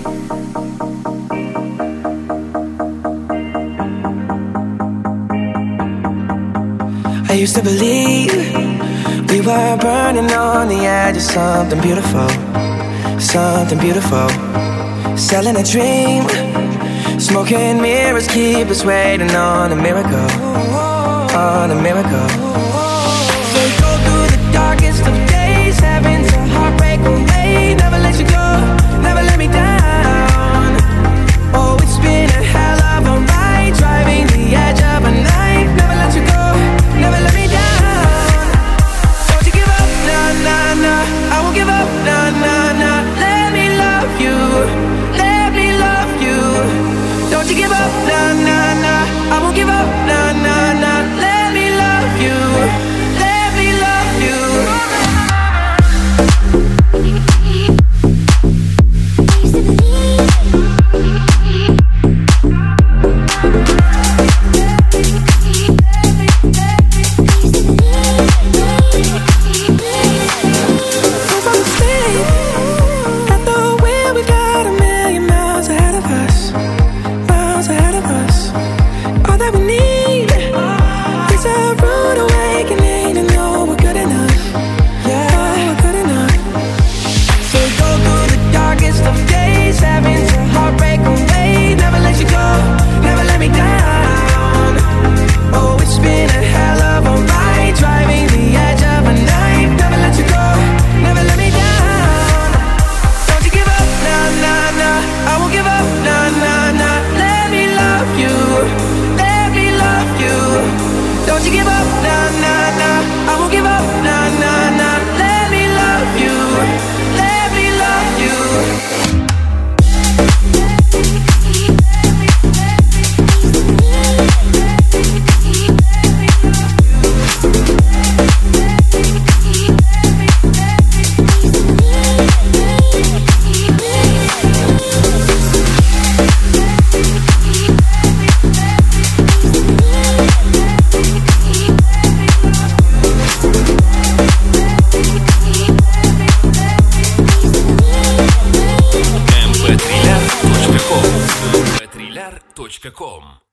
I used to believe we were burning on the edge of something beautiful, something beautiful. Selling a dream, smoking mirrors keep us waiting on a miracle, on a miracle. We go through the darkest of days, having to heartbreak away. Never let you go, never let me down. Oh, it's been a hell of a ride, driving the edge of a knife. Never let you go, never let me down. Don't you give up, nah, nah, nah. I won't give up, nah, nah, nah. Let me love you, let me love you. Don't you give up, nah, nah, nah. I won't give up, nah, nah, nah. Let me love you, let me love you. mp3lar.com